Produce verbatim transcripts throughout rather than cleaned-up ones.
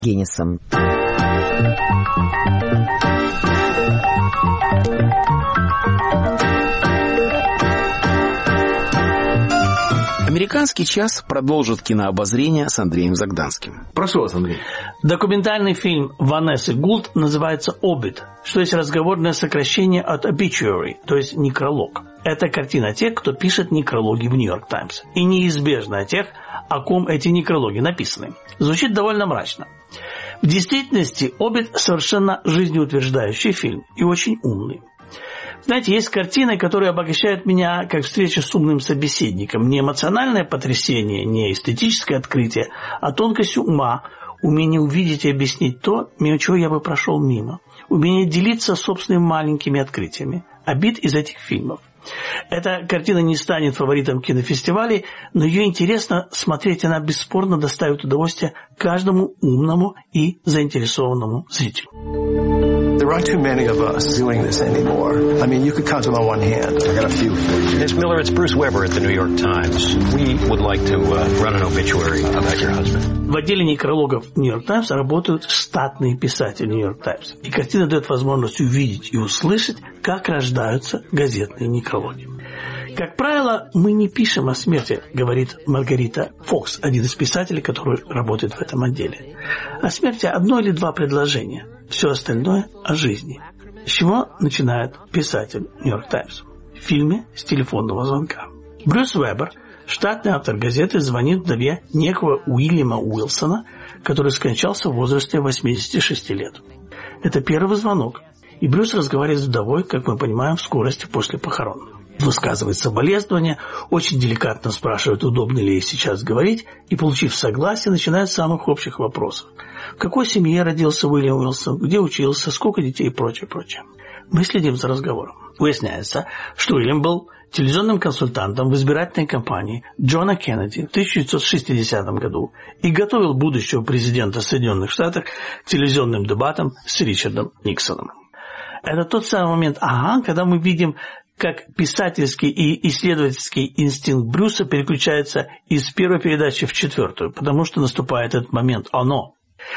Гиннесом. Американский час продолжит кинообозрение с Андреем Загданским. Прошу вас, Андрей. Документальный фильм Ванессы Гулд называется «Обид», что есть разговорное сокращение от obituary, то есть некролог. Это картина тех, кто пишет некрологи в «Нью-Йорк Таймс». И неизбежно тех, о ком эти некрологи написаны. Звучит довольно мрачно. В действительности «Обид» совершенно жизнеутверждающий фильм и очень умный. Знаете, есть картины, которые обогащают меня, как встреча с умным собеседником. Не эмоциональное потрясение, не эстетическое открытие, а тонкость ума, умение увидеть и объяснить то, мимо чего я бы прошел мимо. Умение делиться собственными маленькими открытиями. Обид из этих фильмов. Эта картина не станет фаворитом кинофестивалей, но ее интересно смотреть, она бесспорно доставит удовольствие каждому умному и заинтересованному зрителю. There aren't too many of us doing this anymore. I mean, you could count them on one hand. I got a few for you. Miss Miller, it's Bruce Weber at the New York Times. We would like to uh, run an obituary about your husband. В отделе некрологов Нью-Йорк Таймс работают штатные писатели Нью-Йорк Таймс. И картина дает возможность увидеть и услышать, как рождаются газетные некрологи. Как правило, мы не пишем о смерти, говорит Маргарита Фокс, один из писателей, который работает в этом отделе. О смерти одно или два предложения. Все остальное о жизни. С чего начинает писатель Нью-Йорк Таймс? В фильме «С телефонного звонка». Брюс Уэббер, штатный автор газеты, звонит вдове некого Уильяма Уилсона, который скончался в возрасте восьмидесяти шести лет. Это первый звонок, и Брюс разговаривает с вдовой, как мы понимаем, в скорости после похорон. Высказывает соболезнования, очень деликатно спрашивает, удобно ли ей сейчас говорить, и, получив согласие, начинает с самых общих вопросов. В какой семье родился Уильям Уилсон, где учился, сколько детей и прочее, прочее. Мы следим за разговором. Выясняется, что Уильям был телевизионным консультантом в избирательной кампании Джона Кеннеди в тысяча девятьсот шестидесятом году и готовил будущего президента Соединенных Штатов к телевизионным дебатам с Ричардом Никсоном. Это тот самый момент, ага, когда мы видим, как писательский и исследовательский инстинкт Брюса переключается из первой передачи в четвертую, потому что наступает этот момент «оно».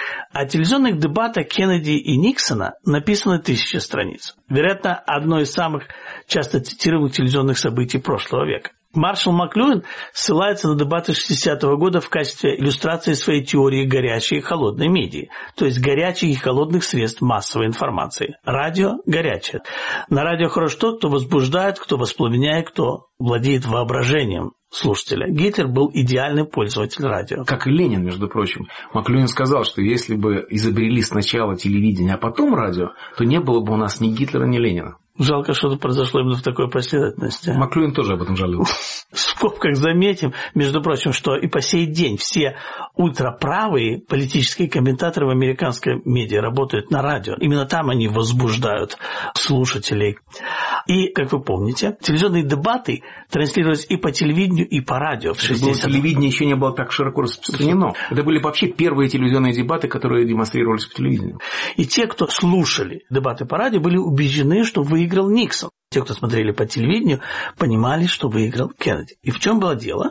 О телевизионных дебатах Кеннеди и Никсона написано тысячи страниц. Вероятно, одно из самых часто цитируемых телевизионных событий прошлого века. Маршал Маклюин ссылается на дебаты шестидесятого года в качестве иллюстрации своей теории горячей и холодной медии, то есть горячих и холодных средств массовой информации. Радио горячее. На радио хорош тот, кто возбуждает, кто воспламеняет, кто владеет воображением слушателя. Гитлер был идеальный пользователь радио. Как и Ленин, между прочим. Маклюин сказал, что если бы изобрели сначала телевидение, а потом радио, то не было бы у нас ни Гитлера, ни Ленина. Жалко, что-то произошло именно в такой последовательности. Маклюин тоже об этом жалел. В скобках заметим, между прочим, что и по сей день все ультраправые политические комментаторы в американской медиа работают на радио. Именно там они возбуждают слушателей. И, как вы помните, телевизионные дебаты транслировались и по телевидению, и по радио. В шестидесятых. Телевидение еще не было так широко распространено. Это были вообще первые телевизионные дебаты, которые демонстрировались по телевидению. И те, кто слушали дебаты по радио, были убеждены, что выиграл Никсон. Те, кто смотрели по телевидению, понимали, что выиграл Кеннеди. И в чем было дело?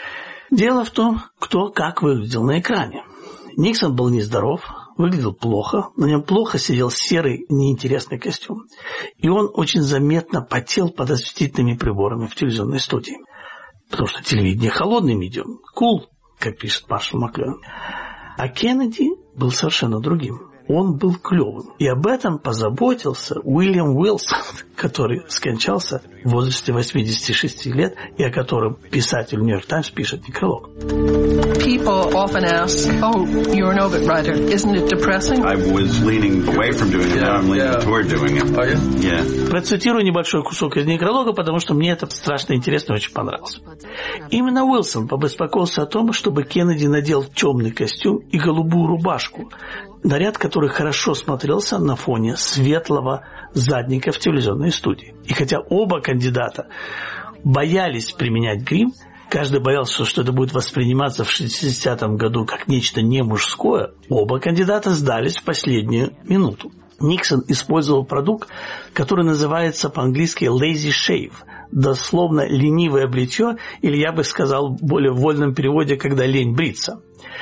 Дело в том, кто как выглядел на экране. Никсон был нездоров, выглядел плохо, на нем плохо сидел серый неинтересный костюм. И он очень заметно потел под осветительными приборами в телевизионной студии. Потому что телевидение – холодный медиум, кул, как пишет маршал Маклюин. А Кеннеди был совершенно другим. Он был клевым. И об этом позаботился Уильям Уилсон, который скончался в возрасте восьмидесяти шести лет, и о котором писатель Нью-Йорк Таймс пишет некролог. People often ask, oh, you're an obit writer. Isn't it depressing? I was leaning away from doing it, now I'm leaning toward doing it. Oh, yeah? Yeah. Процитирую небольшой кусок из некролога, потому что мне это страшно интересно и очень понравилось. Именно Уилсон побеспокоился о том, чтобы Кеннеди надел темный костюм и голубую рубашку, наряд, который хорошо смотрелся на фоне светлого задника в телевизионной студии. И хотя оба кандидата боялись применять грим, каждый боялся, что это будет восприниматься в шестидесятом году как нечто не мужское, оба кандидата сдались в последнюю минуту. Никсон использовал продукт, который называется по-английски lazy shave, дословно ленивое бритье, или я бы сказал в более вольном переводе, когда лень бриться.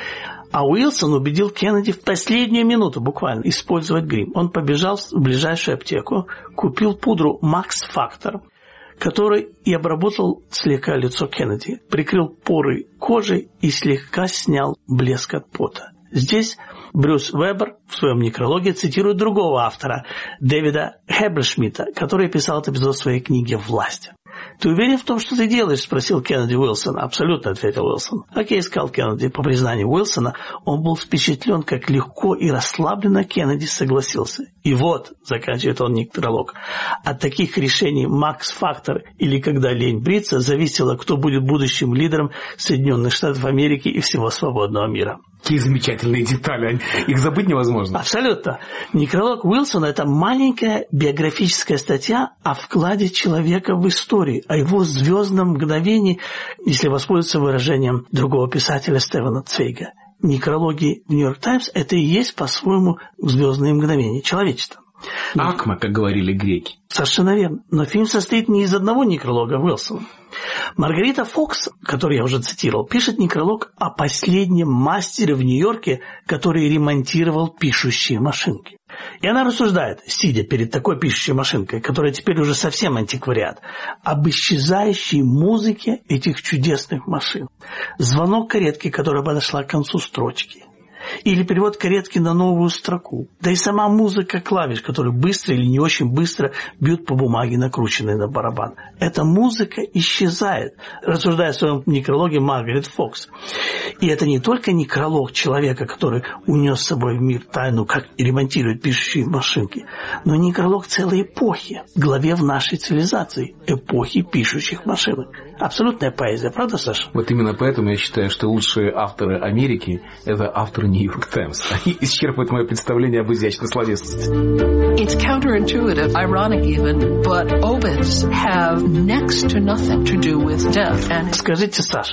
А Уилсон убедил Кеннеди в последнюю минуту буквально использовать грим. Он побежал в ближайшую аптеку, купил пудру Макс Фактор, который и обработал слегка лицо Кеннеди, прикрыл поры кожей и слегка снял блеск от пота. Здесь Брюс Вебер в своем некрологе цитирует другого автора, Дэвида Хеббершмидта, который писал этот эпизод в своей книге «Власть». «Ты уверен в том, что ты делаешь?» – спросил Кеннеди Уилсона. «Абсолютно», – ответил Уилсон. «Окей», – сказал Кеннеди. По признанию Уилсона, он был впечатлен, как легко и расслабленно Кеннеди согласился. И вот, заканчивает он некролог, от таких решений Макс Фактор или «Когда лень бриться» зависело, кто будет будущим лидером Соединенных Штатов Америки и всего свободного мира. Какие замечательные детали, их забыть невозможно. Абсолютно. Некролог Уилсона – это маленькая биографическая статья о вкладе человека в историю, о его звездном мгновении, если воспользоваться выражением другого писателя Стефана Цвейга. Некрологи в «Нью-Йорк Таймс» – это и есть по-своему звездные мгновения человечества. Акма, как говорили греки. Совершенно верно. Но фильм состоит не из одного некролога Уилсона. Маргарита Фокс, которую я уже цитировал, пишет некролог о последнем мастере в Нью-Йорке, который ремонтировал пишущие машинки. И она рассуждает, сидя перед такой пишущей машинкой, которая теперь уже совсем антиквариат, об исчезающей музыке этих чудесных машин. Звонок каретки, которая подошла к концу строчки. Или перевод каретки на новую строку. Да и сама музыка клавиш, которые быстро или не очень быстро бьют по бумаге, накрученной на барабан. Эта музыка исчезает, рассуждая в своем некрологе Маргарет Фокс. И это не только некролог человека, который унес с собой в мир тайну, как ремонтируют пишущие машинки, но некролог целой эпохи, главе в нашей цивилизации, эпохи пишущих машинок. Абсолютная поэзия, правда, Саша? Вот именно поэтому я считаю, что лучшие авторы Америки – это авторы «Нью-Йорк Таймс». Они исчерпывают мое представление об изящной словесности. It's counterintuitive, ironic even, but obits have next to nothing to do with death. And... Скажите, Саша,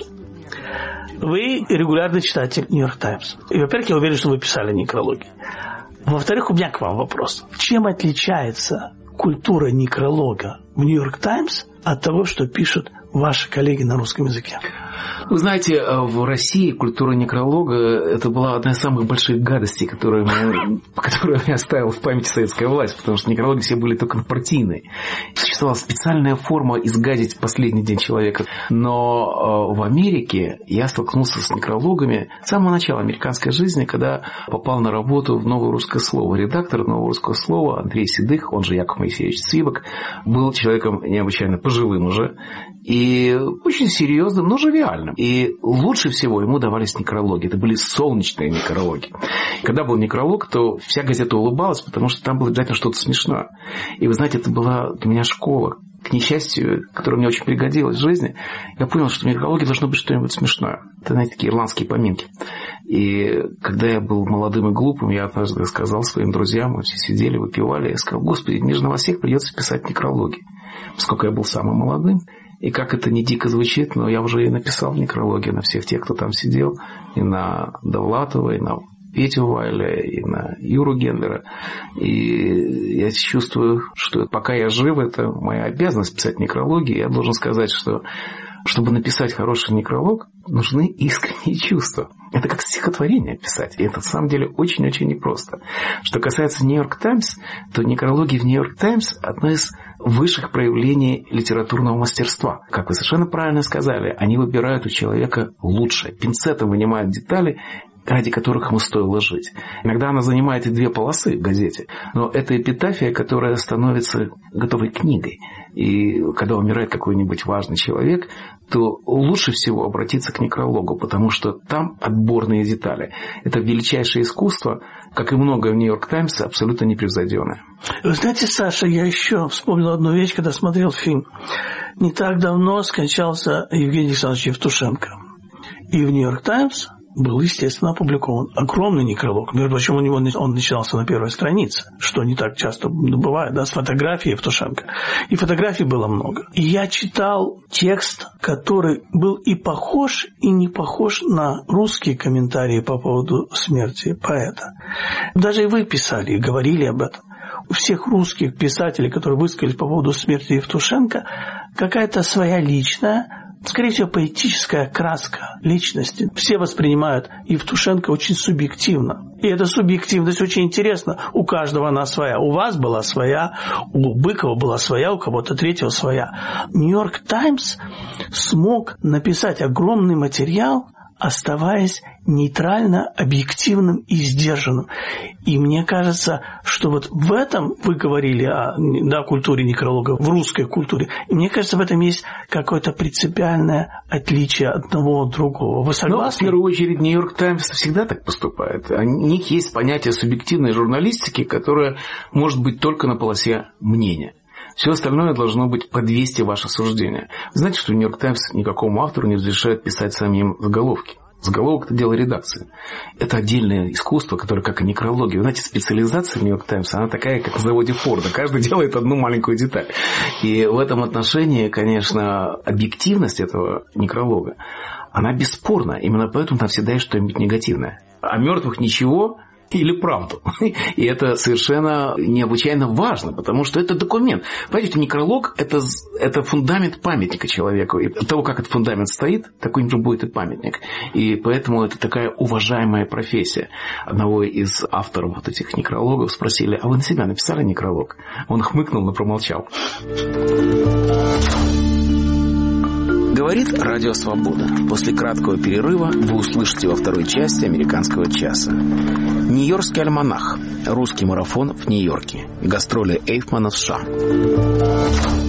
вы регулярный читатель «Нью-Йорк Таймс». И, во-первых, я уверен, что вы писали некрологи. Во-вторых, у меня к вам вопрос. Чем отличается культура некролога в «Нью-Йорк Таймс» от того, что пишут ваши коллеги на русском языке? Вы знаете, в России культура некролога – это была одна из самых больших гадостей, которую я оставил в памяти советская власть, потому что некрологи все были только партийные. Существовала специальная форма изгадить последний день человека. Но в Америке я столкнулся с некрологами с самого начала американской жизни, когда попал на работу в «Новое русское слово». Редактор «Нового русского слова» Андрей Седых, он же Яков Моисеевич Цвибок, был человеком необычайно пожилым уже и очень серьезным, но живиальным. И лучше всего ему давались некрологи. Это были солнечные некрологи. Когда был некролог, то вся газета улыбалась, потому что там было обязательно что-то смешное. И вы знаете, это была для меня школа, к несчастью, которая мне очень пригодилась в жизни. Я понял, что в некрологе должно быть что-нибудь смешное. Это, знаете, такие ирландские поминки. И когда я был молодым и глупым, я однажды сказал своим друзьям, мы все сидели, выпивали, я сказал: Господи, мне же на вас всех придется писать некрологи. Поскольку я был самым молодым. И как это не дико звучит, но я уже и написал некрологи на всех тех, кто там сидел, и на Довлатова, и на Петю Вайля, и на Юру Гендлера. И я чувствую, что пока я жив, это моя обязанность писать некрологи. Я должен сказать, что чтобы написать хороший некролог, нужны искренние чувства. Это как стихотворение писать. И это, на самом деле, очень-очень непросто. Что касается «Нью-Йорк Таймс», то некрологи в «Нью-Йорк Таймс» – одно из высших проявлений литературного мастерства. Как вы совершенно правильно сказали, они выбирают у человека лучшее. Пинцетом вынимают детали, ради которых ему стоило жить. Иногда она занимает и две полосы в газете, но это эпитафия, которая становится готовой книгой. И когда умирает какой-нибудь важный человек, то лучше всего обратиться к некрологу, потому что там отборные детали. Это величайшее искусство, как и многое в «Нью-Йорк Таймс», абсолютно непревзойденное. Вы знаете, Саша, я еще вспомнил одну вещь, когда смотрел фильм. Не так давно скончался Евгений Александрович Евтушенко. И в «Нью-Йорк Таймс» был, естественно, опубликован огромный некролог. Между прочим, у него он начинался на первой странице, что не так часто бывает, да, с фотографией Евтушенко. И фотографий было много. И я читал текст, который был и похож, и не похож на русские комментарии по поводу смерти поэта. Даже и вы писали, и говорили об этом. У всех русских писателей, которые высказались по поводу смерти Евтушенко, какая-то своя личная, скорее всего, поэтическая краска личности. Все воспринимают Евтушенко очень субъективно. И эта субъективность очень интересна. У каждого она своя. У вас была своя, у Быкова была своя, у кого-то третьего своя. «Нью-Йорк Таймс» смог написать огромный материал, оставаясь нейтрально, объективным и сдержанным. И мне кажется, что вот в этом вы говорили о да, культуре некролога, в русской культуре. И мне кажется, в этом есть какое-то принципиальное отличие одного от другого. Вы согласны? Ну, в первую очередь, «Нью-Йорк Таймс» всегда так поступает. У них есть понятие субъективной журналистики, которое может быть только на полосе мнения. Все остальное должно быть под вести ваше суждение. Вы знаете, что «Нью-Йорк Таймс» никакому автору не разрешает писать самим заголовки. Заголовок – это дело редакции. Это отдельное искусство, которое, как и некрология. Вы знаете, специализация «Нью-Йорк Таймс», она такая, как в заводе Форда. Каждый делает одну маленькую деталь. И в этом отношении, конечно, объективность этого некролога, она бесспорна. Именно поэтому там всегда есть что-нибудь негативное. О мертвых ничего или правду. И это совершенно необычайно важно, потому что это документ. Понимаете, некролог – это, это фундамент памятника человеку. И от того, как этот фундамент стоит, такой же будет и памятник. И поэтому это такая уважаемая профессия. Одного из авторов вот этих некрологов спросили: а вы на себя написали некролог? Он хмыкнул, но промолчал. Говорит Радио Свобода. После краткого перерыва вы услышите во второй части «Американского часа». Нью-Йоркский альманах. Русский марафон в Нью-Йорке. Гастроли Эйфмана в США.